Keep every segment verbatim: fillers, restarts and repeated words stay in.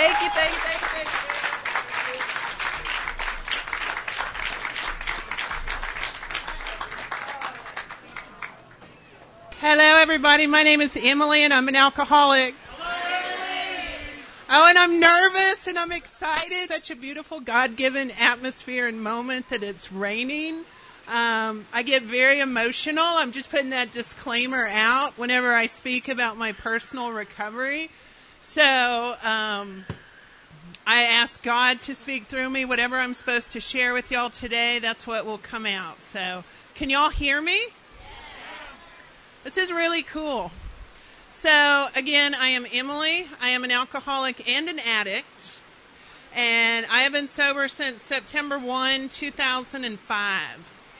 Thank you, thank you, thank you, thank you. Hello, everybody. My name is Emily, and I'm an alcoholic. Oh, and I'm nervous, and I'm excited. Such a beautiful God-given atmosphere and moment that it's raining. Um, I get very emotional. I'm just putting that disclaimer out whenever I speak about my personal recovery. So um, I ask God to speak through me. Whatever I'm supposed to share with y'all today, that's what will come out. So can y'all hear me? This is really cool. So, again, I am Emily. I am an alcoholic and an addict. And I have been sober since September first, two thousand five.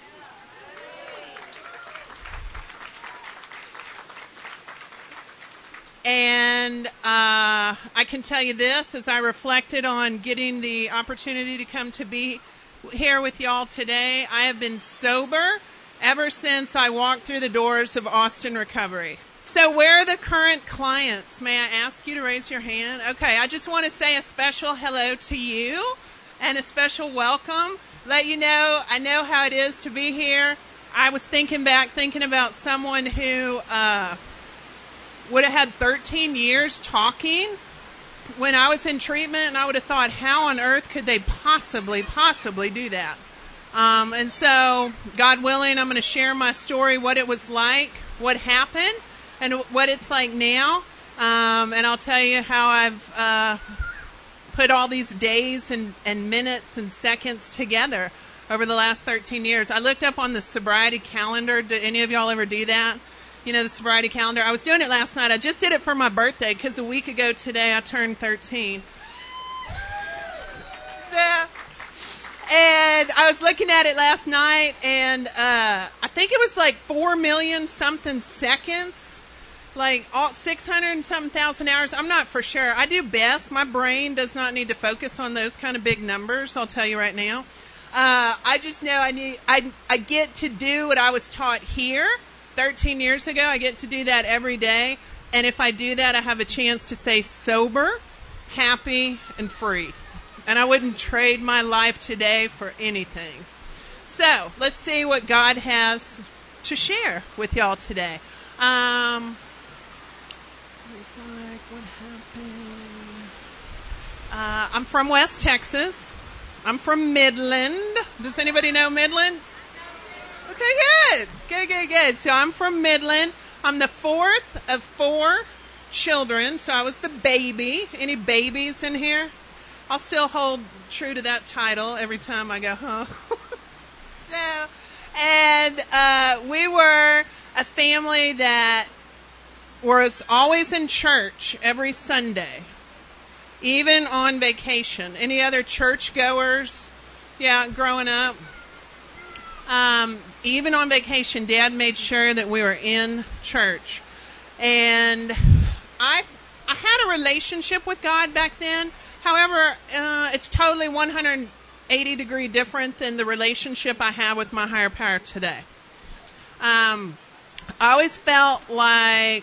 And uh, I can tell you this, as I reflected on getting the opportunity to come to be here with y'all today, I have been sober ever since I walked through the doors of Austin Recovery. So where are the current clients? May I ask you to raise your hand? Okay, I just want to say a special hello to you and a special welcome. Let you know, I know how it is to be here. I was thinking back, thinking about someone who uh, would have had thirteen years talking when I was in treatment, and I would have thought, how on earth could they possibly, possibly do that? Um, and so, God willing, I'm going to share my story, what it was like, what happened, and what it's like now. Um, and I'll tell you how I've uh, put all these days and, and minutes and seconds together over the last thirteen years. I looked up on the sobriety calendar. Did any of y'all ever do that? You know, the sobriety calendar. I was doing it last night. I just did it for my birthday because a week ago today I turned thirteen. So, and I was looking at it last night, and uh, I think it was like four million something seconds, like all six hundred and something thousand hours. I'm not for sure. I do best. My brain does not need to focus on those kind of big numbers. I'll tell you right now. Uh, I just know I need. I I get to do what I was taught here thirteen years ago. I get to do that every day, and if I do that, I have a chance to stay sober, happy, and free. And I wouldn't trade my life today for anything. So, let's see what God has to share with y'all today. Um, it's like, what happened? Uh, I'm from West Texas. I'm from Midland. Does anybody know Midland? Okay, good. Good, good, good. So, I'm from Midland. I'm the fourth of four children. So, I was the baby. Any babies in here? I'll still hold true to that title every time I go home. so, and uh, we were a family that was always in church every Sunday, even on vacation. Any other churchgoers? Yeah, growing up. Um, even on vacation, Dad made sure that we were in church. And I, I had a relationship with God back then. However, uh, it's totally one hundred eighty degree different than the relationship I have with my higher power today. Um, I always felt like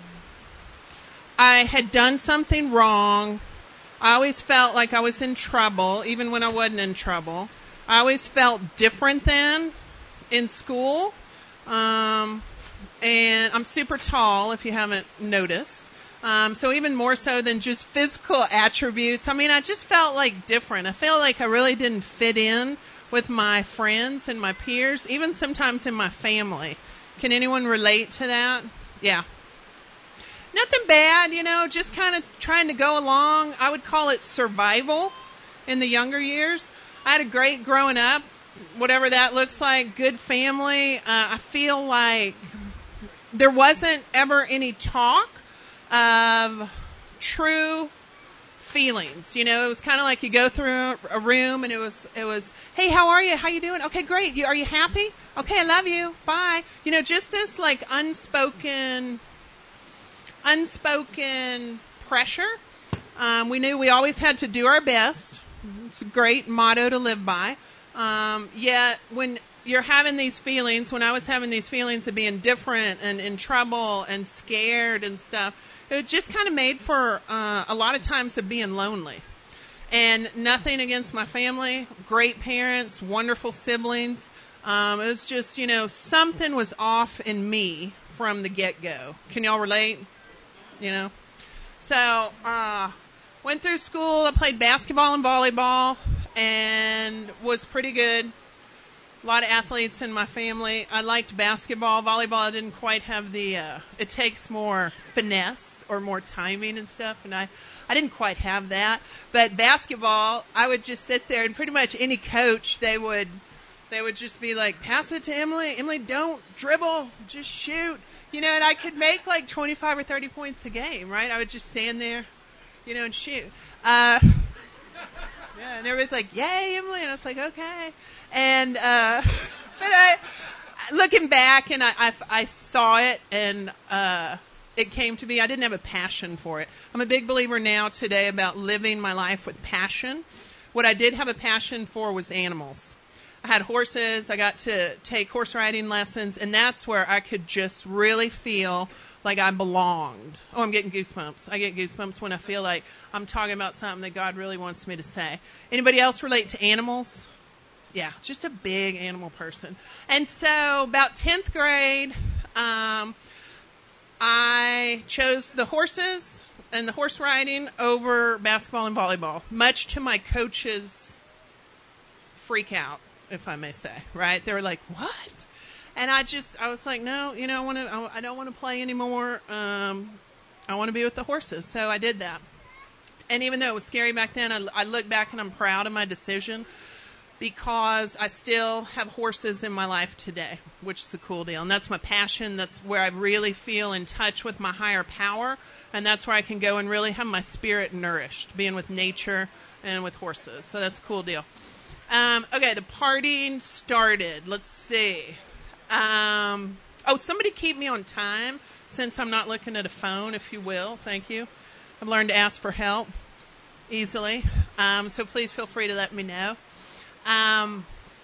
I had done something wrong. I always felt like I was in trouble, even when I wasn't in trouble. I always felt different than in school. Um, and I'm super tall, if you haven't noticed. Um, so even more so than just physical attributes. I mean, I just felt like different. I felt like I really didn't fit in with my friends and my peers, even sometimes in my family. Can anyone relate to that? Yeah. Nothing bad, you know, just kind of trying to go along. I would call it survival in the younger years. I had a great growing up, whatever that looks like, good family. Uh, I feel like there wasn't ever any talk of true feelings. You know, it was kind of like you go through a room and it was, it was, hey, how are you? How you doing? Okay, great. You, are you happy? Okay, I love you. Bye. You know, just this like unspoken, unspoken pressure. Um, we knew we always had to do our best. It's a great motto to live by. Um, yet when you're having these feelings, when I was having these feelings of being different and in trouble and scared and stuff, it just kind of made for uh, a lot of times of being lonely. And nothing against my family, great parents, wonderful siblings. Um, it was just, you know, something was off in me from the get-go. Can y'all relate? You know? So, uh, went through school. I played basketball and volleyball and was pretty good. A lot of athletes in my family. I liked basketball. Volleyball, I didn't quite have the, uh, it takes more finesse or more timing and stuff, and I, I didn't quite have that. But basketball, I would just sit there, and pretty much any coach, they would, they would just be like, pass it to Emily. Emily, don't dribble, just shoot. You know, and I could make like twenty-five or thirty points a game, right? I would just stand there, you know, and shoot. Uh, yeah, and everybody's like, yay, Emily. And I was like, okay. And, uh, but I, looking back, and I, I, I saw it, and uh, it came to me. I didn't have a passion for it. I'm a big believer now today about living my life with passion. What I did have a passion for was animals. I had horses. I got to take horse riding lessons, and that's where I could just really feel like I belonged. Oh, I'm getting goosebumps. I get goosebumps when I feel like I'm talking about something that God really wants me to say. Anybody else relate to animals? Yeah, just a big animal person. And so about tenth grade, um, I chose the horses and the horse riding over basketball and volleyball, much to my coach's freak out, if I may say, right? They were like, what? And I just, I was like, no, you know, I want to, I don't want to play anymore. Um, I want to be with the horses. So I did that. And even though it was scary back then, I, I look back and I'm proud of my decision, because I still have horses in my life today, which is a cool deal. And that's my passion. That's where I really feel in touch with my higher power. And that's where I can go and really have my spirit nourished, being with nature and with horses. So that's a cool deal. Um, okay, the partying started. Let's see. Um, oh, somebody keep me on time, since I'm not looking at a phone, if you will. Thank you. I've learned to ask for help easily. Um, so please feel free to let me know. Um,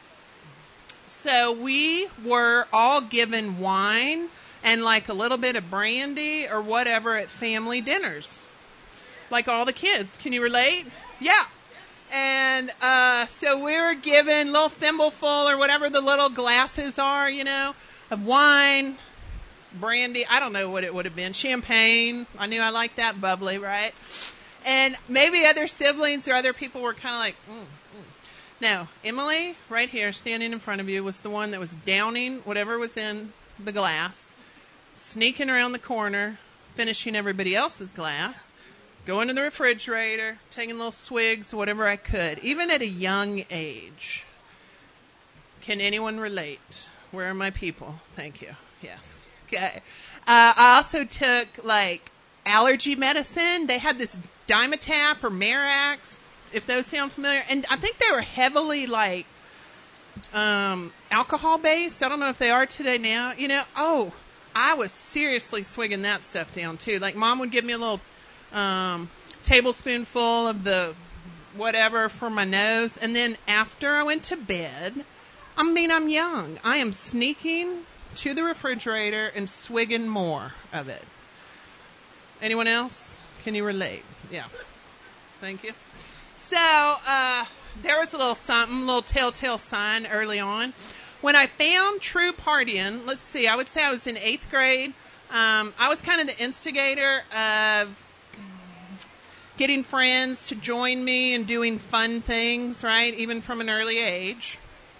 so we were all given wine and like a little bit of brandy or whatever at family dinners. Like all the kids. Can you relate? Yeah. And, uh, so we were given a little thimbleful or whatever the little glasses are, you know, of wine, brandy. I don't know what it would have been. Champagne. I knew I liked that bubbly, right? And maybe other siblings or other people were kind of like, mm. Now, Emily, right here, standing in front of you, was the one that was downing whatever was in the glass, sneaking around the corner, finishing everybody else's glass, going to the refrigerator, taking little swigs, whatever I could, even at a young age. Can anyone relate? Where are my people? Thank you. Yes. Okay. Uh, I also took, like, allergy medicine. They had this Dimetapp or Marax, if those sound familiar. And I think they were heavily, like, um, alcohol-based. I don't know if they are today now. You know, oh, I was seriously swigging that stuff down, too. Like, Mom would give me a little um, tablespoonful of the whatever for my nose. And then after I went to bed, I mean, I'm young. I am sneaking to the refrigerator and swigging more of it. Anyone else? Can you relate? Yeah. Thank you. So, uh, there was a little something, a little telltale sign early on. When I found true partying, let's see, I would say I was in eighth grade. Um, I was kind of the instigator of getting friends to join me and doing fun things, right, even from an early age.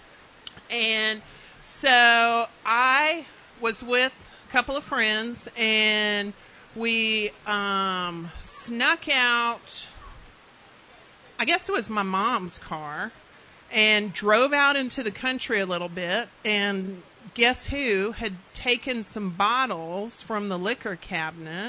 And so I was with a couple of friends, and we um, snuck out, I guess it was my mom's car, and drove out into the country a little bit, and guess who had taken some bottles from the liquor cabinet.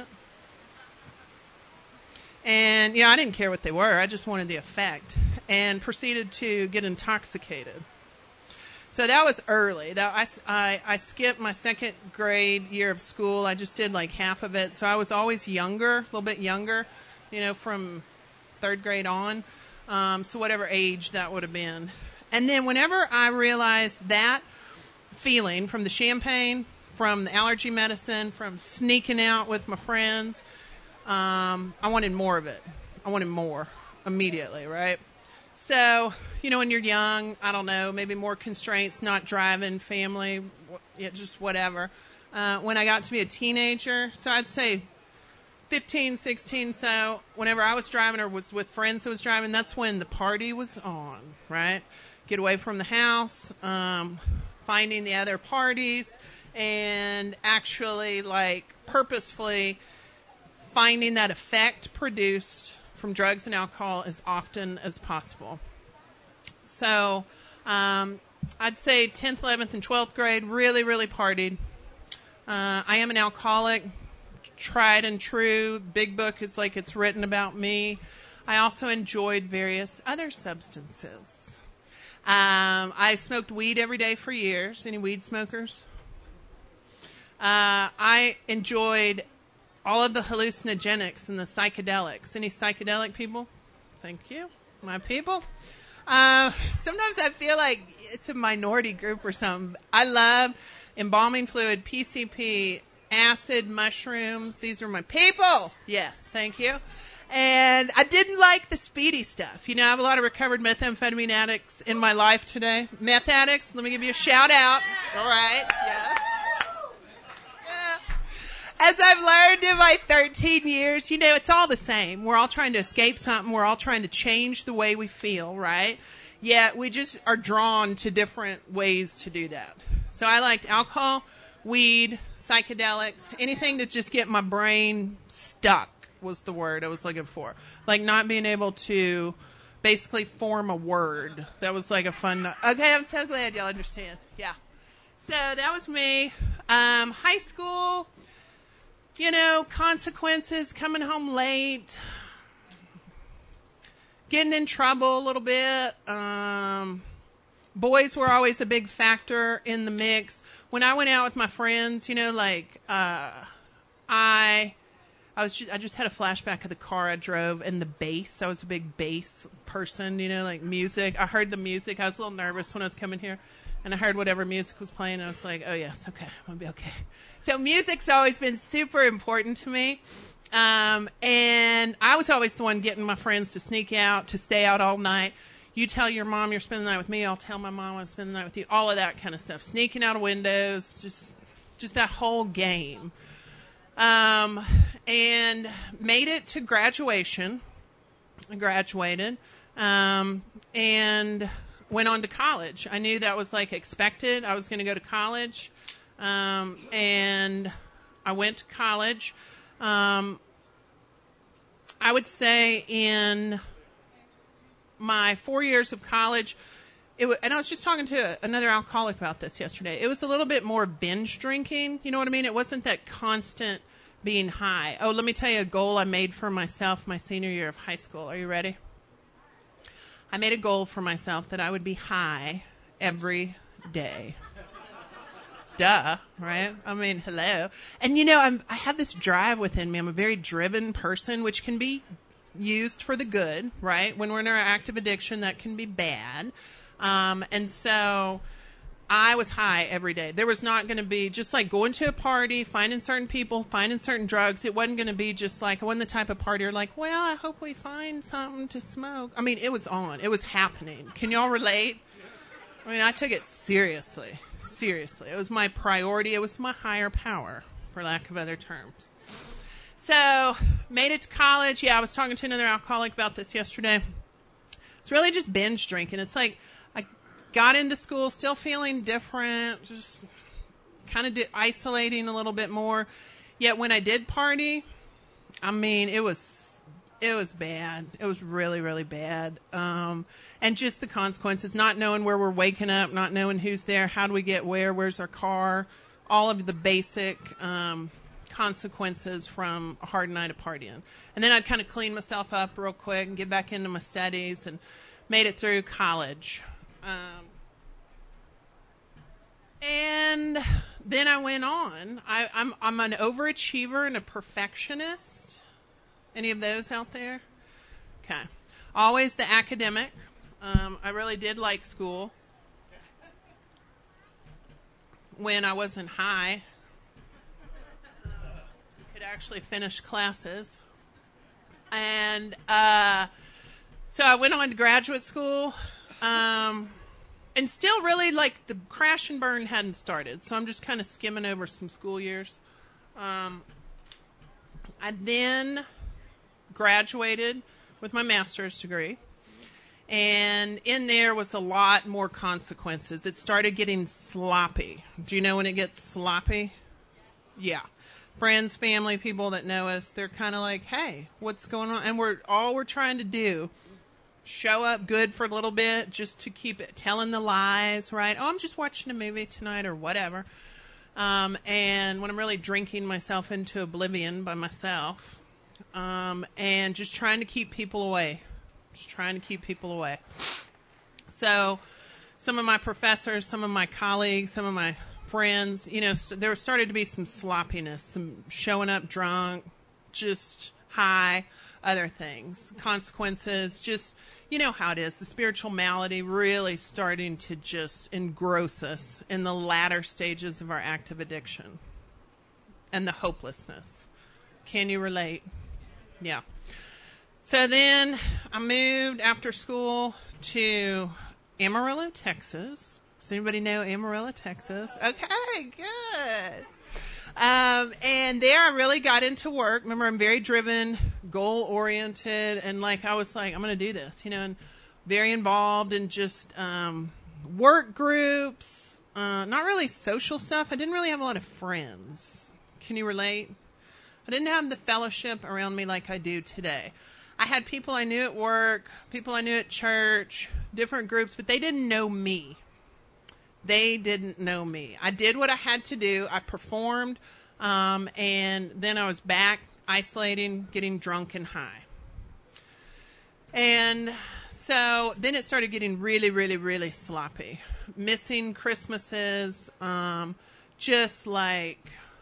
And, you know, I didn't care what they were. I just wanted the effect, and proceeded to get intoxicated. So that was early. That I, I, I skipped my second grade year of school. I just did like half of it. So I was always younger, a little bit younger, you know, from third grade on. Um, so whatever age that would have been. And then whenever I realized that feeling from the champagne, from the allergy medicine, from sneaking out with my friends. Um, I wanted more of it. I wanted more immediately, right? So, you know, when you're young, I don't know, maybe more constraints, not driving, family, yeah, just whatever. Uh, when I got to be a teenager, so I'd say fifteen, sixteen, so whenever I was driving or was with friends who was driving, that's when the party was on, right? Get away from the house, um, finding the other parties, and actually, like, purposefully finding that effect produced from drugs and alcohol as often as possible. So um, I'd say tenth, eleventh, and twelfth grade, really, really partied. Uh, I am an alcoholic, tried and true. Big book is like it's written about me. I also enjoyed various other substances. Um, I smoked weed every day for years. Any weed smokers? Uh, I enjoyed all of the hallucinogenics and the psychedelics. Any psychedelic people? Thank you. My people. Uh, sometimes I feel like it's a minority group or something. I love embalming fluid, P C P, acid, mushrooms. These are my people. Yes, thank you. And I didn't like the speedy stuff. You know, I have a lot of recovered methamphetamine addicts in my life today. Meth addicts, let me give you a shout out. All right. Yes. As I've learned in my thirteen years, you know, it's all the same. We're all trying to escape something. We're all trying to change the way we feel, right? Yet we just are drawn to different ways to do that. So I liked alcohol, weed, psychedelics, anything to just get my brain stuck was the word I was looking for. Like not being able to basically form a word. That was like a fun... Okay, I'm so glad y'all understand. Yeah. So that was me. Um, high school... You know, consequences, coming home late, getting in trouble a little bit. Um, boys were always a big factor in the mix. When I went out with my friends, you know, like, uh, I, I was just, I just had a flashback of the car I drove and the bass. I was a big bass person, you know, like music. I heard the music. I was a little nervous when I was coming here. And I heard whatever music was playing, and I was like, oh, yes, okay, I'm going to be okay. So music's always been super important to me. Um, and I was always the one getting my friends to sneak out, to stay out all night. You tell your mom you're spending the night with me. I'll tell my mom I'm spending the night with you. All of that kind of stuff. Sneaking out of windows, just just that whole game. Um, and made it to graduation. I graduated. Um, and... went on to college. I knew that was like expected. I was going to go to college. Um, and I went to college. Um, I would say in my four years of college, it w- and I was just talking to another alcoholic about this yesterday. It was a little bit more binge drinking. You know what I mean? It wasn't that constant being high. Oh, let me tell you a goal I made for myself my senior year of high school. Are you ready? I made a goal for myself that I would be high every day. Duh, right? I mean, hello. And you know, I'm, I have this drive within me. I'm a very driven person, which can be used for the good, right? When we're in our active addiction, that can be bad. Um, and so I was high every day. There was not going to be just like going to a party, finding certain people, finding certain drugs. It wasn't going to be just like, I wasn't the type of partier like, well, I hope we find something to smoke. I mean, it was on. It was happening. Can y'all relate? I mean, I took it seriously. Seriously. It was my priority. It was my higher power, for lack of other terms. So, made it to college. Yeah, I was talking to another alcoholic about this yesterday. It's really just binge drinking. It's like, got into school still feeling different, just kind of di- isolating a little bit more. Yet when I did party, I mean, it was it was bad. It was really, really bad. Um, and just the consequences, not knowing where we're waking up, not knowing who's there, how do we get where, where's our car, all of the basic um, consequences from a hard night of partying. And then I'd kind of clean myself up real quick and get back into my studies and made it through college. Um, and then I went on. I, I'm I'm an overachiever and a perfectionist. Any of those out there? Okay. Always the academic. Um, I really did like school. when I wasn't high, could actually finish classes. And uh, so I went on to graduate school, um, and still really, like, the crash and burn hadn't started. So I'm just kind of skimming over some school years. Um, I then graduated with my master's degree. And in there was a lot more consequences. It started getting sloppy. Do you know when it gets sloppy? Yeah. Friends, family, people that know us, they're kind of like, hey, what's going on? And we're all we're trying to do, show up good for a little bit just to keep it, telling the lies, right? Oh, I'm just watching a movie tonight or whatever. Um, and when I'm really drinking myself into oblivion by myself, um, and just trying to keep people away. Just trying to keep people away. So some of my professors, some of my colleagues, some of my friends, you know, st- there started to be some sloppiness, some showing up drunk, just high, other things, consequences, just, you know how it is, the spiritual malady really starting to just engross us in the latter stages of our active addiction and the hopelessness. Can you relate? Yeah. So then I moved after school to Amarillo, Texas. Does anybody know Amarillo, Texas? Okay, good. Um, and there I really got into work. Remember, I'm very driven, goal-oriented, and like I was like, I'm going to do this, you know, and very involved in just um, work groups, uh, not really social stuff. I didn't really have a lot of friends. Can you relate? I didn't have the fellowship around me like I do today. I had people I knew at work, people I knew at church, different groups, but they didn't know me. They didn't know me. I did what I had to do. I performed, um, and then I was back isolating, getting drunk and high. And so then it started getting really, really, really sloppy. Missing Christmases, um, just like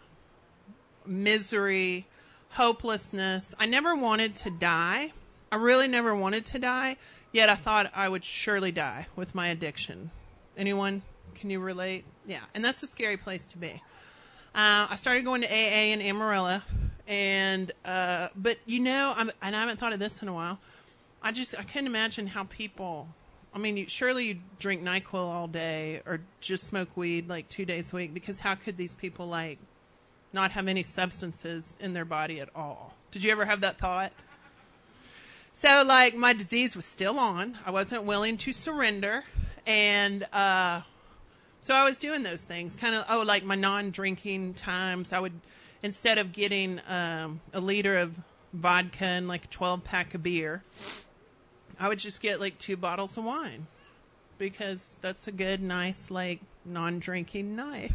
misery, hopelessness. I never wanted to die. I really never wanted to die, yet I thought I would surely die with my addiction. Anyone? Can you relate? Yeah, and that's a scary place to be. Uh, I started going to A A in Amarillo, and uh, but you know, I'm, and I haven't thought of this in a while. I just I can't imagine how people. I mean, you, surely you drink NyQuil all day or just smoke weed like two days a week, because how could these people like not have any substances in their body at all? Did you ever have that thought? So, like, my disease was still on. I wasn't willing to surrender. And uh, so I was doing those things. Kind of, oh, like my non-drinking times. I would, instead of getting um, a liter of vodka and like a twelve-pack of beer, I would just get like two bottles of wine. Because that's a good, nice, like, non-drinking night.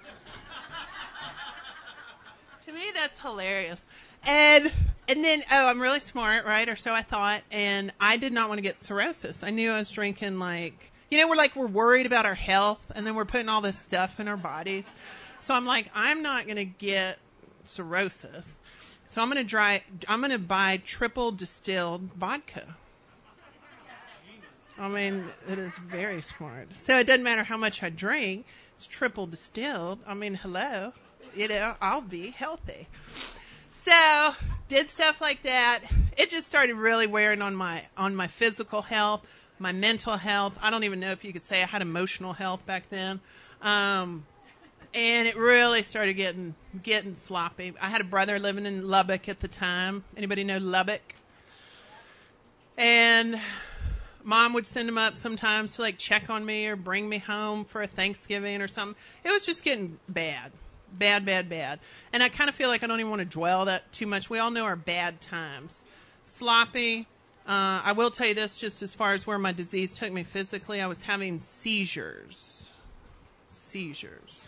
To me, that's hilarious. And and then, oh, I'm really smart, right? Or so I thought. And I did not want to get cirrhosis. I knew I was drinking, like, you know, we're like, we're worried about our health, and then we're putting all this stuff in our bodies. So I'm like, I'm not going to get cirrhosis. So I'm going to dry, I'm going to buy triple distilled vodka. I mean, it is very smart. So it doesn't matter how much I drink. It's triple distilled. I mean, hello. You know, I'll be healthy. So, did stuff like that. It just started really wearing on my on my physical health, my mental health. I don't even know if you could say I had emotional health back then. Um, and it really started getting getting sloppy. I had a brother living in Lubbock at the time. Anybody know Lubbock? And Mom would send him up sometimes to like check on me or bring me home for a Thanksgiving or something. It was just getting bad. Bad, bad, bad. And I kind of feel like I don't even want to dwell that too much. We all know our bad times. Sloppy. Uh, I will tell you this, just as far as where my disease took me physically, I was having seizures. Seizures.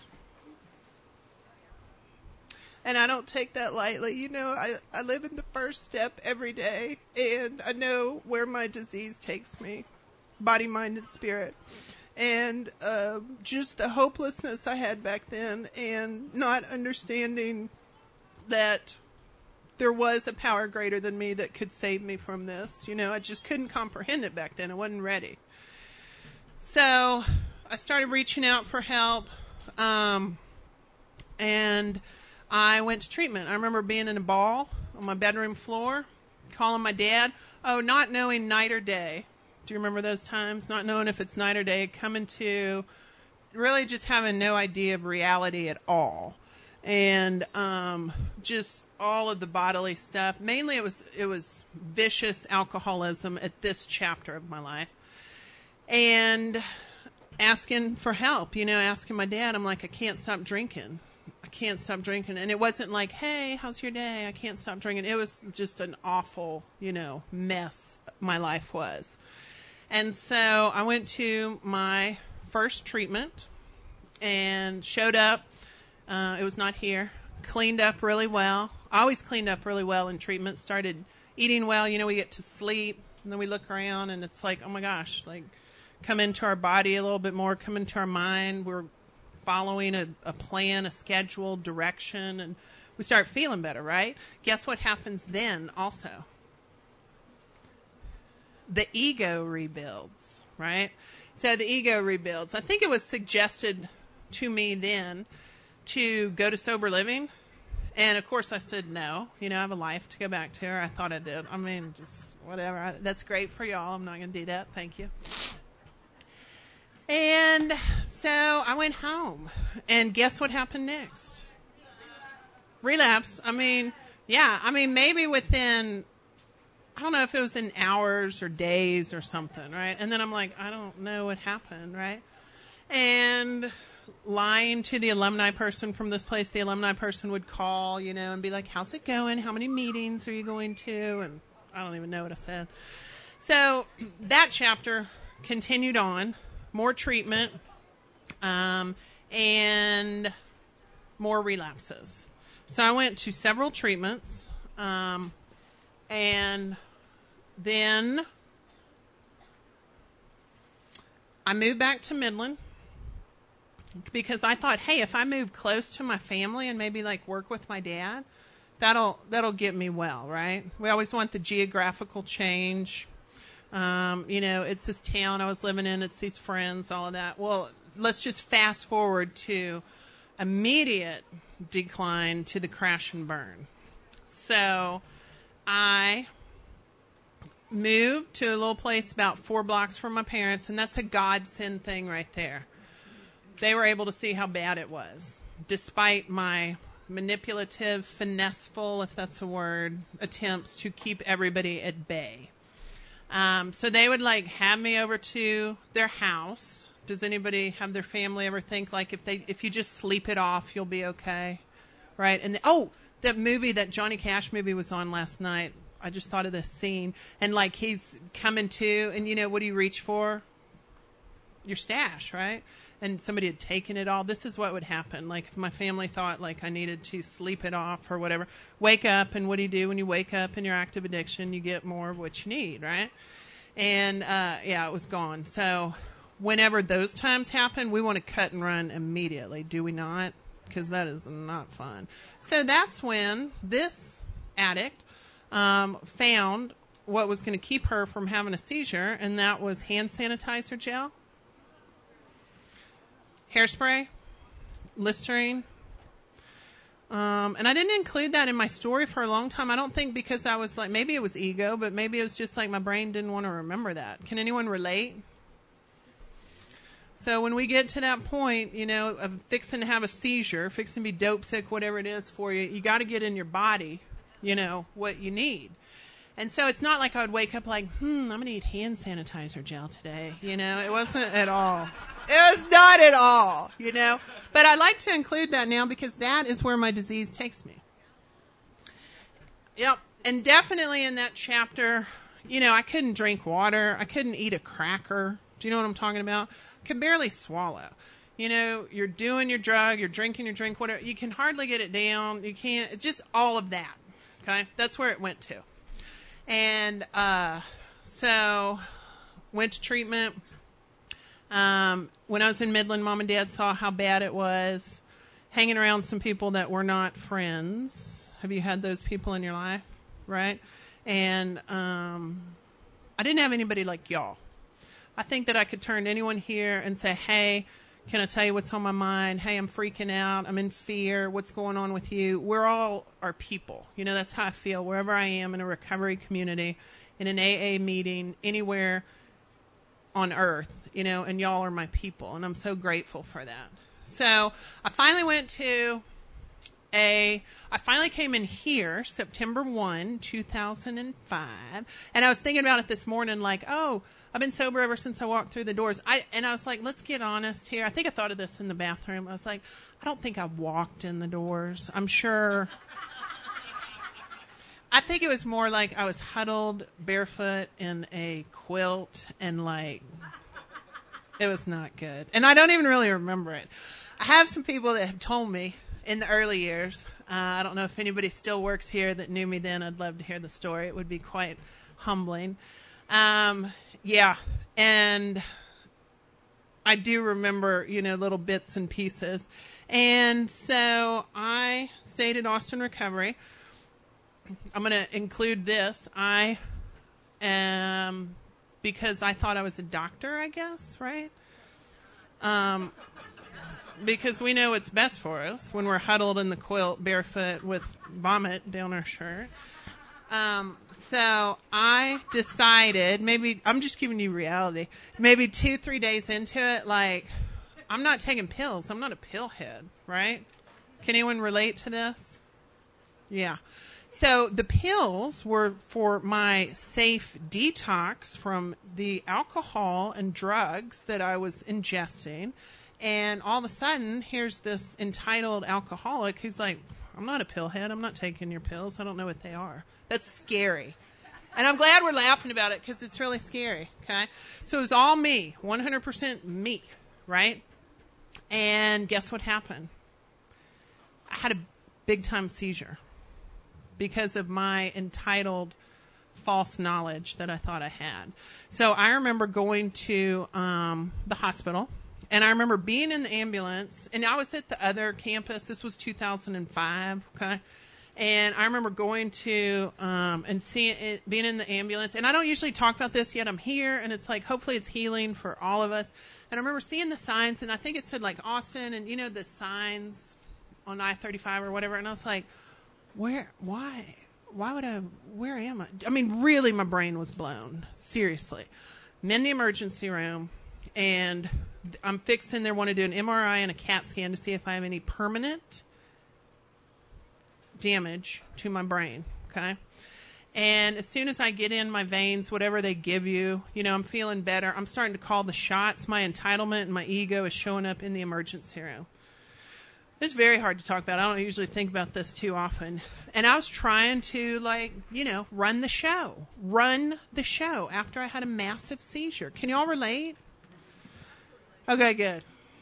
And I don't take that lightly. You know, I, I live in the first step every day, and I know where my disease takes me. Body, mind, and spirit. And uh, just the hopelessness I had back then, and not understanding that there was a power greater than me that could save me from this. You know, I just couldn't comprehend it back then. I wasn't ready. So I started reaching out for help. Um, and I went to treatment. I remember being in a ball on my bedroom floor, calling my dad. Oh, not knowing night or day. Do you remember those times? Not knowing if it's night or day, coming to really just having no idea of reality at all. And um, just all of the bodily stuff. Mainly it was it was vicious alcoholism at this chapter of my life. And asking for help, you know, asking my dad, I'm like, I can't stop drinking. I can't stop drinking. And it wasn't like, hey, how's your day? I can't stop drinking. It was just an awful, you know, mess my life was. And so I went to my first treatment and showed up. Uh, it was not here. Cleaned up really well. I always cleaned up really well in treatment. Started eating well. You know, we get to sleep, and then we look around, and it's like, oh, my gosh, like come into our body a little bit more, come into our mind. We're following a, a plan, a schedule, direction, and we start feeling better, right? Guess what happens then also? The ego rebuilds, right? So the ego rebuilds. I think it was suggested to me then to go to sober living. And, of course, I said no. You know, I have a life to go back to. Or I thought I did. I mean, just whatever. I, that's great for y'all. I'm not going to do that. Thank you. And so I went home. And guess what happened next? Relapse. I mean, yeah. I mean, maybe within, I don't know if it was in hours or days or something, right? And then I'm like, I don't know what happened, right? And lying to the alumni person from this place, the alumni person would call, you know, and be like, how's it going? How many meetings are you going to? And I don't even know what I said. So that chapter continued on, more treatment, um, and more relapses. So I went to several treatments, um, and then I moved back to Midland because I thought, hey, if I move close to my family and maybe like work with my dad, that'll that'll get me well, right? We always want the geographical change. Um, you know, it's this town I was living in, it's these friends, all of that. Well, let's just fast forward to immediate decline to the crash and burn. So I moved to a little place about four blocks from my parents, and that's a godsend thing right there. They were able to see how bad it was, despite my manipulative, finesseful, if that's a word, attempts to keep everybody at bay. Um, so they would like have me over to their house. Does anybody have their family ever think like if they if you just sleep it off, you'll be okay, right? And the, oh, that movie, that Johnny Cash movie was on last night. I just thought of this scene, and like he's coming to, and you know what do you reach for? Your stash, right? And somebody had taken it all. This is what would happen. Like if my family thought like I needed to sleep it off or whatever, wake up, and what do you do when you wake up in your active addiction? You get more of what you need, right? And uh, yeah, it was gone. So whenever those times happen, we want to cut and run immediately, do we not? Because that is not fun. So that's when this addict um, found what was going to keep her from having a seizure, and that was hand sanitizer gel, hairspray, Listerine. Um, and I didn't include that in my story for a long time. I don't think because I was like, maybe it was ego, but maybe it was just like my brain didn't want to remember that. Can anyone relate? So when we get to that point, you know, of fixing to have a seizure, fixing to be dope sick, whatever it is for you, you got to get in your body, you know, what you need. And so it's not like I would wake up like, hmm, I'm going to eat hand sanitizer gel today. You know, it wasn't at all. It was not at all, you know. But I like to include that now because that is where my disease takes me. Yep. And definitely in that chapter, you know, I couldn't drink water. I couldn't eat a cracker. Do you know what I'm talking about? I could barely swallow. You know, you're doing your drug, you're drinking your drink, whatever. You can hardly get it down. You can't, it's just all of that. Okay. That's where it went to. And, uh, so went to treatment. Um, when I was in Midland, Mom and Dad saw how bad it was, hanging around some people that were not friends. Have you had those people in your life? Right. And, um, I didn't have anybody like y'all. I think that I could turn to anyone here and say, hey, Can I tell you what's on my mind? Hey, I'm freaking out. I'm in fear. What's going on with you? We're all our people. You know, that's how I feel wherever I am in a recovery community, in an A A meeting, anywhere on earth, you know, and y'all are my people. And I'm so grateful for that. So I finally went to a, I finally came in here September first, two thousand five. And I was thinking about it this morning, like, oh, I've been sober ever since I walked through the doors. I and I was like, let's get honest here. I think I thought of this in the bathroom. I was like, I don't think I walked in the doors. I'm sure. I think it was more like I was huddled barefoot in a quilt and like, it was not good. And I don't even really remember it. I have some people that have told me in the early years. Uh, I don't know if anybody still works here that knew me then. I'd love to hear the story. It would be quite humbling. Um, yeah. And I do remember, you know, little bits and pieces. And so I stayed at Austin Recovery. I'm going to include this. I am, because I thought I was a doctor, I guess, right? Um, because we know what's best for us when we're huddled in the quilt barefoot with vomit down our shirt. Um, so I decided, maybe, I'm just giving you reality, maybe two, three days into it, like, I'm not taking pills. I'm not a pill head, right? Can anyone relate to this? Yeah. So the pills were for my safe detox from the alcohol and drugs that I was ingesting. And all of a sudden, here's this entitled alcoholic who's like, I'm not a pill head. I'm not taking your pills. I don't know what they are. That's scary. And I'm glad we're laughing about it because it's really scary, okay? So it was all me, one hundred percent me, right? And guess what happened? I had a big-time seizure because of my entitled false knowledge that I thought I had. So I remember going to um, the hospital, and I remember being in the ambulance, and I was at the other campus. This was two thousand five, okay? And I remember going to um, and seeing it, being in the ambulance. And I don't usually talk about this, yet I'm here, and it's like, hopefully it's healing for all of us. And I remember seeing the signs, and I think it said, like, Austin, and, you know, the signs on I thirty-five or whatever. And I was like, where, why, why would I, where am I? I mean, really, my brain was blown. Seriously. I'm in the emergency room, and I'm fixing, they want to do an M R I and a CAT scan to see if I have any permanent damage to my brain, okay? And as soon as I get in my veins, whatever they give you, you know, I'm feeling better. I'm starting to call the shots. My entitlement and my ego is showing up in the emergency room. It's very hard to talk about. I don't usually think about this too often. And I was trying to, like, you know, run the show. Run the show after I had a massive seizure. Can you all relate? Okay, good.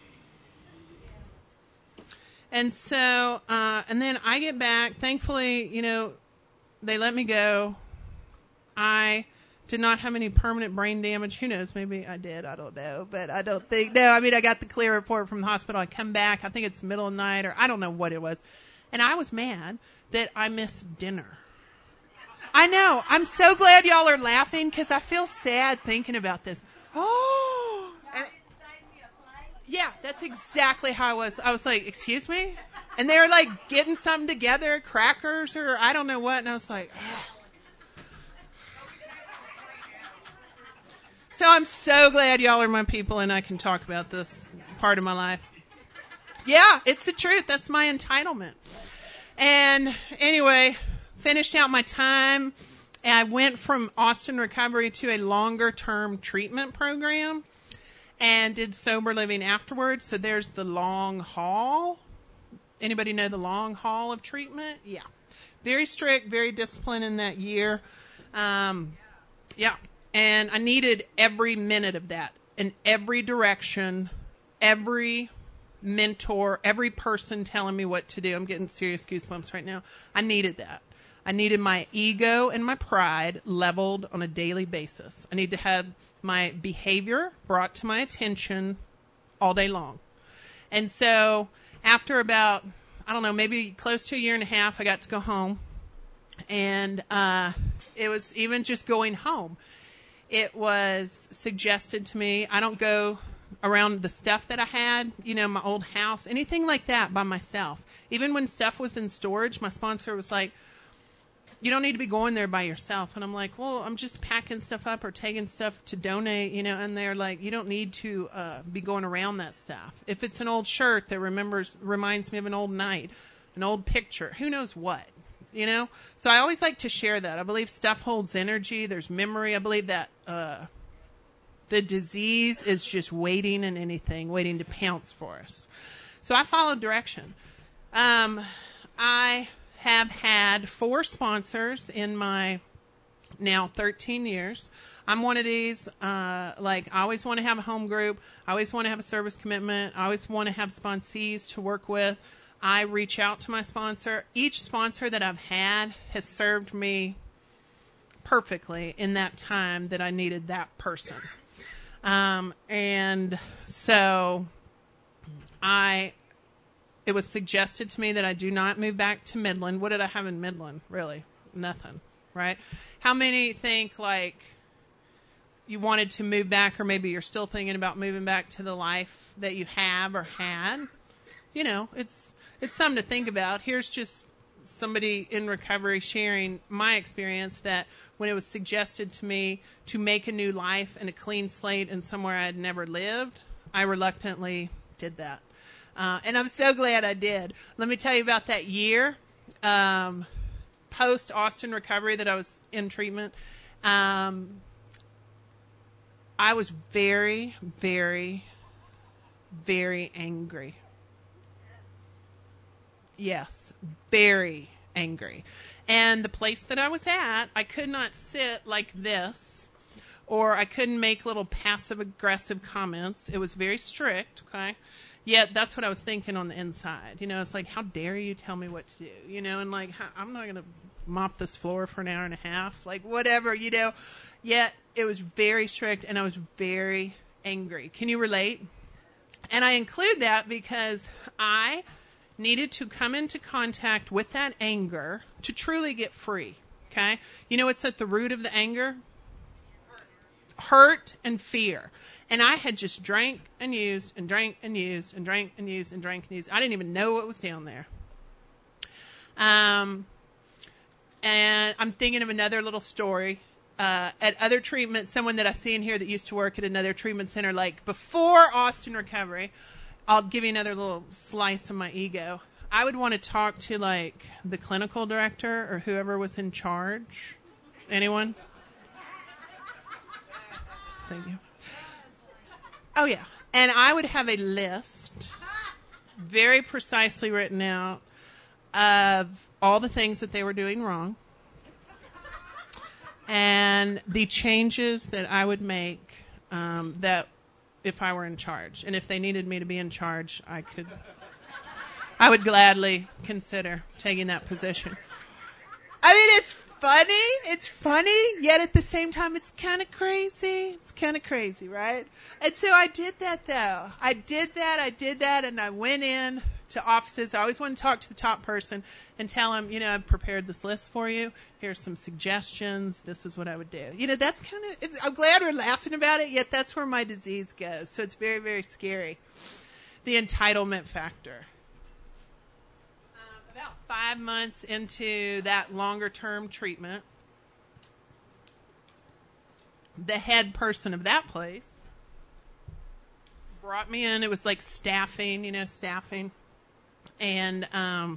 And so, uh, and then I get back. Thankfully, you know, they let me go. I did not have any permanent brain damage. Who knows? Maybe I did. I don't know. But I don't think. No, I mean, I got the clear report from the hospital. I come back. I think it's middle of the night, or I don't know what it was. And I was mad that I missed dinner. I know. I'm so glad y'all are laughing because I feel sad thinking about this. Oh. And, yeah, that's exactly how I was. I was like, excuse me? And they were like getting something together, crackers or I don't know what. And I was like, oh. So I'm so glad y'all are my people and I can talk about this part of my life. Yeah, it's the truth. That's my entitlement. And anyway, finished out my time. And I went from Austin Recovery to a longer term treatment program and did sober living afterwards. So there's the long haul. Anybody know the long haul of treatment? Yeah. Very strict, very disciplined in that year. Um, yeah. And I needed every minute of that in every direction, every mentor, every person telling me what to do. I'm getting serious goosebumps right now. I needed that. I needed my ego and my pride leveled on a daily basis. I need to have my behavior brought to my attention all day long. And so after about, I don't know, maybe close to a year and a half, I got to go home. And uh, it was even just going home. It was suggested to me, I don't go around the stuff that I had, you know, my old house, anything like that by myself. Even when stuff was in storage, my sponsor was like, you don't need to be going there by yourself. And I'm like, well, I'm just packing stuff up or taking stuff to donate, you know, and they're like, you don't need to uh, be going around that stuff. If it's an old shirt that remembers, reminds me of an old night, an old picture, who knows what, you know? So I always like to share that. I believe stuff holds energy. There's memory. I believe that uh, the disease is just waiting in anything, waiting to pounce for us. So I followed direction. Um, I... have had four sponsors in my now thirteen years. I'm one of these, uh, like, I always want to have a home group. I always want to have a service commitment. I always want to have sponsees to work with. I reach out to my sponsor. Each sponsor that I've had has served me perfectly in that time that I needed that person. Um, and so I... It was suggested to me that I do not move back to Midland. What did I have in Midland? Really? Nothing, right? How many think, like, you wanted to move back, or maybe you're still thinking about moving back to the life that you have or had? You know, it's it's something to think about. Here's just somebody in recovery sharing my experience that when it was suggested to me to make a new life and a clean slate in somewhere I had never lived, I reluctantly did that. Uh, and I'm so glad I did. Let me tell you about that year, um, post Austin recovery that I was in treatment. Um, I was very, very, very angry. Yes, very angry. And the place that I was at, I could not sit like this, or I couldn't make little passive-aggressive comments. It was very strict, okay? Yet that's what I was thinking on the inside. You know, it's like, how dare you tell me what to do? You know, and like, how, I'm not going to mop this floor for an hour and a half. Like, whatever, you know. Yet it was very strict, and I was very angry. Can you relate? And I include that because I needed to come into contact with that anger to truly get free, okay? You know what's at the root of the anger? Hurt and fear. And I had just drank and used and drank and used and drank and used and drank and used. I didn't even know what was down there. Um, and I'm thinking of another little story. Uh, at other treatments, someone that I see in here that used to work at another treatment center, like before Austin recovery, I'll give you another little slice of my ego. I would want to talk to like the clinical director or whoever was in charge. Anyone? Thank you. Oh, yeah. And I would have a list, very precisely written out, of all the things that they were doing wrong and the changes that I would make um, that if I were in charge. And if they needed me to be in charge, I could, I would gladly consider taking that position. I mean, it's funny. It's funny, yet at the same time, it's kind of crazy. It's kind of crazy, right? And so I did that, though. I did that. I did that, and I went in to offices. I always want to talk to the top person and tell them, you know, I've prepared this list for you. Here's some suggestions. This is what I would do. You know, that's kind of, I'm glad we're laughing about it, yet that's where my disease goes. So it's very, very scary. The entitlement factor. About five months into that longer-term treatment, the head person of that place brought me in. It was like staffing, you know, staffing. And um,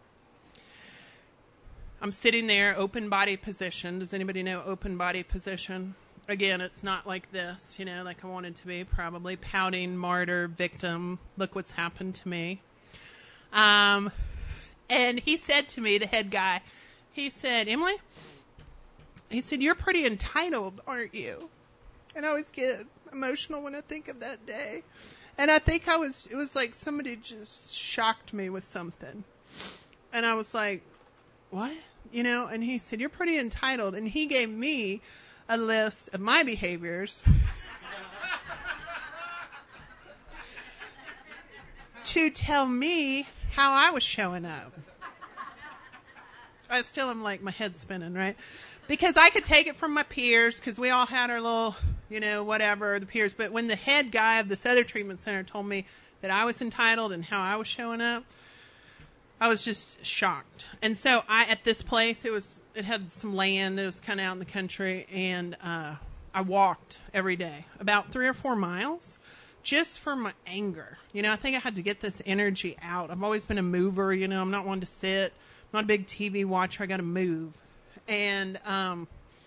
I'm sitting there, open body position. Does anybody know open body position? Again, it's not like this, you know, like I wanted to be, probably pouting, martyr, victim. Look what's happened to me. Um... And he said to me, the head guy, he said, Emily, he said, you're pretty entitled, aren't you? And I always get emotional when I think of that day. And I think I was, it was like somebody just shocked me with something. And I was like, what? You know, and he said, you're pretty entitled. And he gave me a list of my behaviors to tell me how I was showing up. I still am like, my head's spinning, right? Because I could take it from my peers, because we all had our little, you know, whatever, the peers. But when the head guy of this other treatment center told me that I was entitled and how I was showing up, I was just shocked. And so I, at this place, it was, it had some land. It was kind of out in the country. And, uh, I walked every day about three or four miles just for my anger. You know, I think I had to get this energy out. I've always been a mover. You know, I'm not one to sit. I'm not a big T V watcher. I got to move. And, um,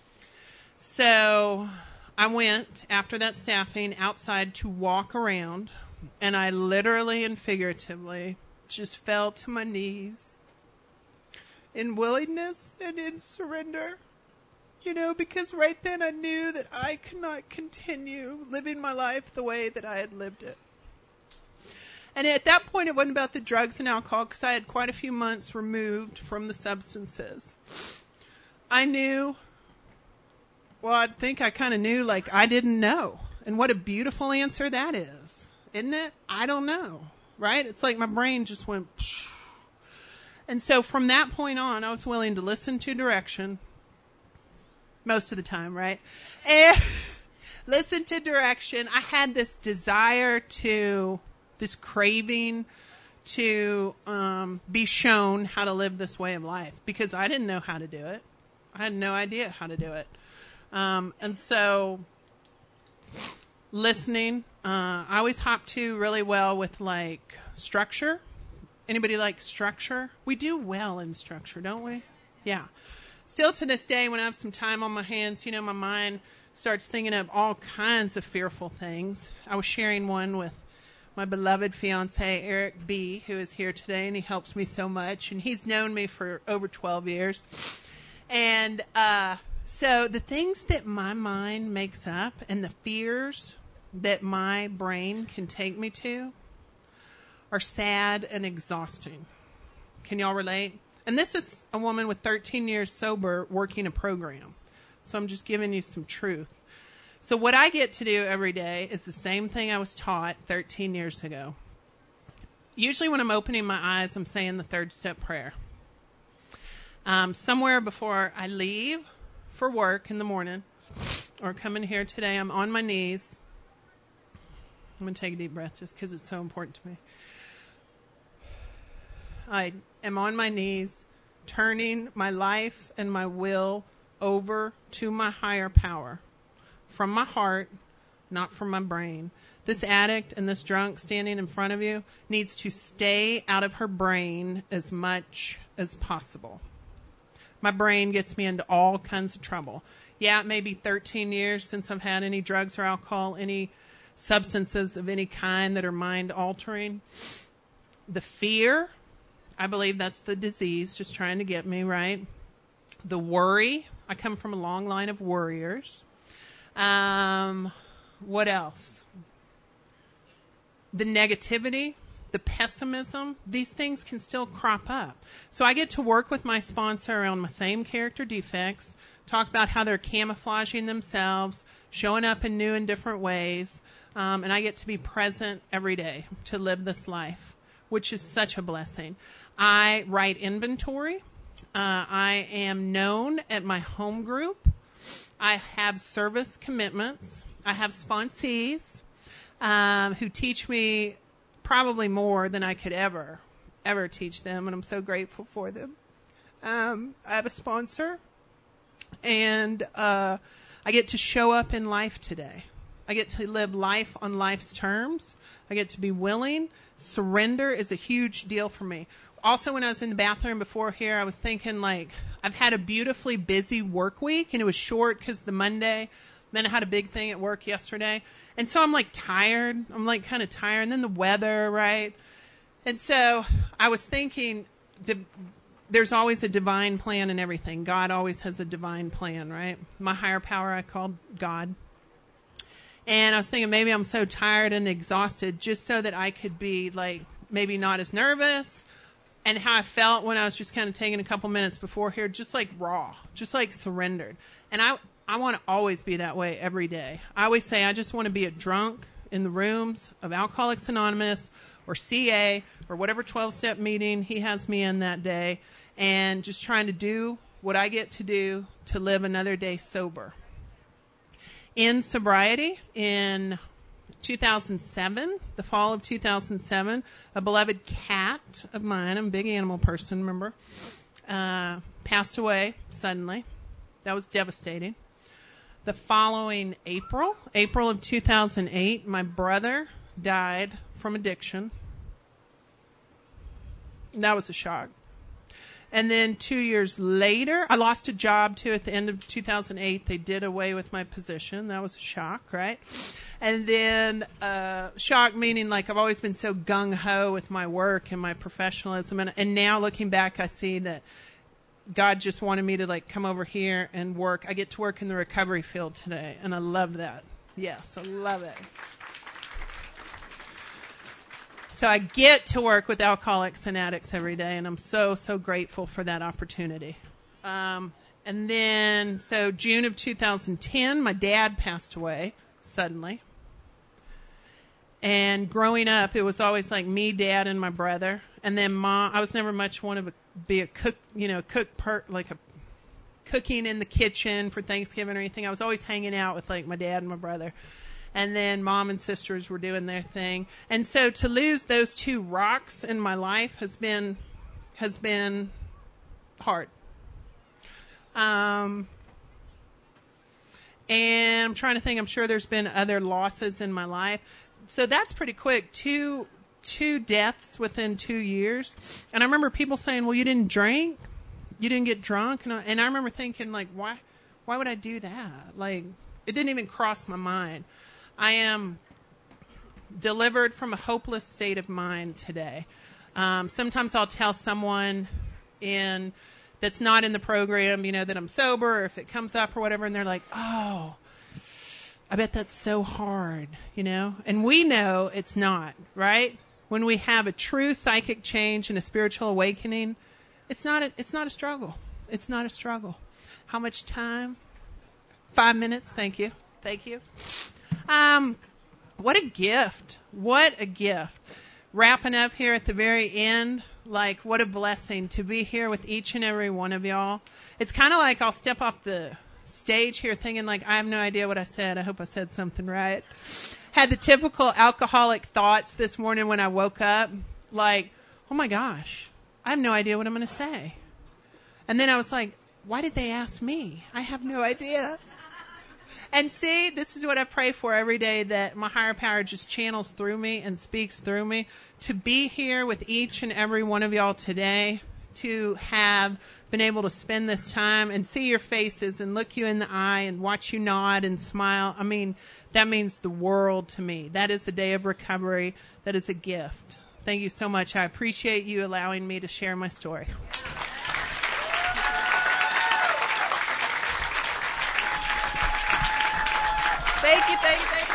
so I went after that staffing outside to walk around, and I literally and figuratively just fell to my knees in willingness and in surrender. You know, because right then I knew that I could not continue living my life the way that I had lived it. And at that point, it wasn't about the drugs and alcohol, because I had quite a few months removed from the substances. I knew, well, I think I kind of knew, like, I didn't know. And what a beautiful answer that is, isn't it? I don't know, right? It's like my brain just went, psh. And so from that point on, I was willing to listen to direction. Most of the time, right? And listen to direction. I had this desire to, this craving to um, be shown how to live this way of life, because I didn't know how to do it. I had no idea how to do it. Um, and so listening, uh, I always hop to really well with like structure. Anybody like structure? We do well in structure, don't we? Yeah. Still to this day, when I have some time on my hands, you know, my mind starts thinking of all kinds of fearful things. I was sharing one with my beloved fiance, Eric B., who is here today, and he helps me so much. And he's known me for over twelve years. And uh, so the things that my mind makes up and the fears that my brain can take me to are sad and exhausting. Can y'all relate? And this is a woman with thirteen years sober working a program. So I'm just giving you some truth. So what I get to do every day is the same thing I was taught thirteen years ago. Usually when I'm opening my eyes, I'm saying the third step prayer. Um, somewhere before I leave for work in the morning or come in here today, I'm on my knees. I'm going to take a deep breath just because it's so important to me. I am on my knees, turning my life and my will over to my higher power, from my heart, not from my brain. This addict and this drunk standing in front of you needs to stay out of her brain as much as possible. My brain gets me into all kinds of trouble. Yeah, it may be thirteen years since I've had any drugs or alcohol, any substances of any kind that are mind-altering. The fear, I believe that's the disease just trying to get me, right? The worry. I come from a long line of worriers. Um, what else? The negativity, the pessimism. These things can still crop up. So I get to work with my sponsor around my same character defects, talk about how they're camouflaging themselves, showing up in new and different ways, um, and I get to be present every day to live this life, which is such a blessing. I write inventory. Uh, I am known at my home group. I have service commitments. I have sponsees um, who teach me probably more than I could ever, ever teach them, and I'm so grateful for them. Um, I have a sponsor, and uh, I get to show up in life today. I get to live life on life's terms. I get to be willing. Surrender is a huge deal for me. Also, when I was in the bathroom before here, I was thinking, like, I've had a beautifully busy work week, and it was short because the Monday. Then I had a big thing at work yesterday. And so I'm, like, tired. I'm, like, kind of tired. And then the weather, right? And so I was thinking, di- there's always a divine plan in everything. God always has a divine plan, right? My higher power I called God. And I was thinking maybe I'm so tired and exhausted just so that I could be, like, maybe not as nervous. And how I felt when I was just kind of taking a couple minutes before here, just like raw, just like surrendered. And I I want to always be that way every day. I always say I just want to be a drunk in the rooms of Alcoholics Anonymous or C A or whatever twelve-step meeting he has me in that day, and just trying to do what I get to do to live another day sober. in sobriety in two thousand seven, the fall of two thousand seven. A beloved cat of mine, I'm a big animal person, remember, uh, passed away suddenly. That was devastating. The following April, April of two thousand eight, my brother died from addiction. That was a shock. And then two years later, I lost a job too at the end of two thousand eight. They did away with my position. That was a shock, right? And then uh, shock meaning like I've always been so gung-ho with my work and my professionalism. And, and now looking back, I see that God just wanted me to like come over here and work. I get to work in the recovery field today, and I love that. Yes, I love it. So I get to work with alcoholics and addicts every day, and I'm so, so grateful for that opportunity. Um, and then, so June of two thousand ten, my dad passed away suddenly. And growing up, it was always like me, dad, and my brother. And then mom, I was never much one of a, be a cook, you know, cook part, like a cooking in the kitchen for Thanksgiving or anything. I was always hanging out with like my dad and my brother. And then mom and sisters were doing their thing. And so to lose those two rocks in my life has been, has been hard. Um, and I'm trying to think, I'm sure there's been other losses in my life. So that's pretty quick. Two, two deaths within two years. And I remember people saying, well, you didn't drink? You didn't get drunk? And I, and I remember thinking, like, why, why would I do that? Like, it didn't even cross my mind. I am delivered from a hopeless state of mind today. Um, sometimes I'll tell someone in that's not in the program, you know, that I'm sober, or if it comes up or whatever, and they're like, oh, I bet that's so hard, you know? And we know it's not, right? When we have a true psychic change and a spiritual awakening, it's not a, it's not a struggle. It's not a struggle. How much time? Five minutes. Thank you. Thank you. Um, what a gift. What a gift. Wrapping up here at the very end, like what a blessing to be here with each and every one of y'all. It's kind of like I'll step off the stage here thinking like, I have no idea what I said. I hope I said something right. Had the typical alcoholic thoughts this morning when I woke up, like, oh my gosh, I have no idea what I'm going to say. And then I was like, why did they ask me? I have no idea. And see, this is what I pray for every day, that my higher power just channels through me and speaks through me. To be here with each and every one of y'all today, to have been able to spend this time and see your faces and look you in the eye and watch you nod and smile. I mean, that means the world to me. That is the day of recovery. That is a gift. Thank you so much. I appreciate you allowing me to share my story. Thank you, thank you, thank you.